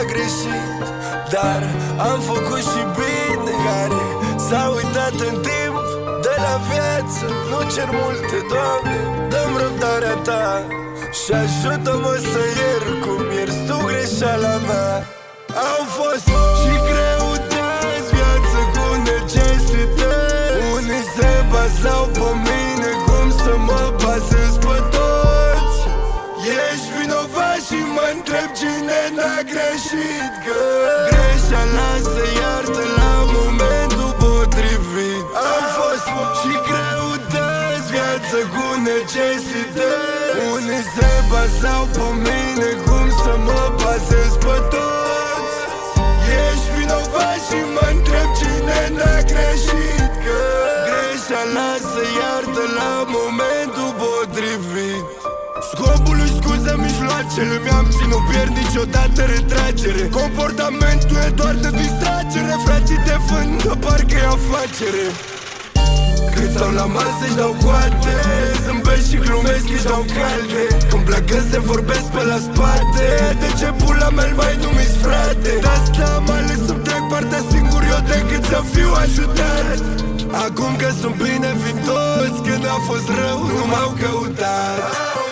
greșit, dar am făcut și bine, care s-a uitat în timp de la viață. Nu cer multe, Doamne, dă-mi răbdarea Ta și ajută-mă să iert cum ierți Tu greșeala mea. Am fost și greutăți, viață cu necesități. Unii se bazau pe mine, cum să mă bazez pe toți. Ești vinovat și mă întreb cine n-a greșit, că greșeala se iartă la momentul potrivit. Am fost și greutăți, viață cu necesități. Unii se bazau pe mine, cum să mă bazez pe toți. Ești vinovat și mă întreb cine n-a greșit, că greșeala se iartă la momentul potrivit. Scopului scuze mijloacele, mi-am ținut, pierd niciodată retragere. Comportamentul e doar de distragere, frații te vând că parcă e afacere. Când stau la masă își dau coate, zâmbesc și glumesc, își dau calde. Când pleacă se vorbesc pe la spate, de ce pula mea mai nu-mi-s frate? De asta am ales să-mi trec partea singur eu decât să fiu ajutat. Acum că sunt bine vin toți, când a fost rău nu m-au căutat.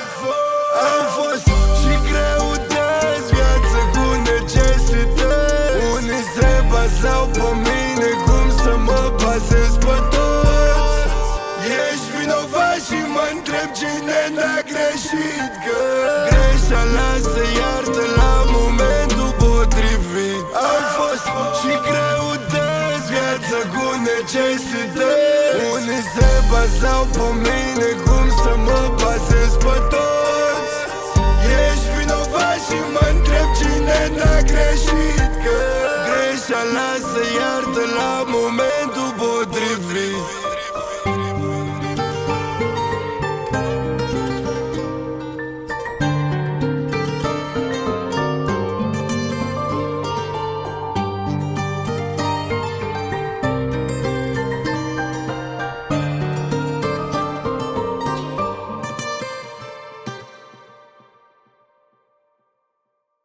Am fost și greutăți, viață cu necesități. Unii se bazau pe mine, cum să mă bazez pe toți. Ești vinovat și mă întreb cine n-a greșit, că greșeala se iartă la momentul potrivit. Am fost și greutăți, viață cu necesități. Unii se bazau pe mine, cum să mă bazez pe toți. Ești vinovat și mă întreb cine n-a greșit, că greșeala se iartă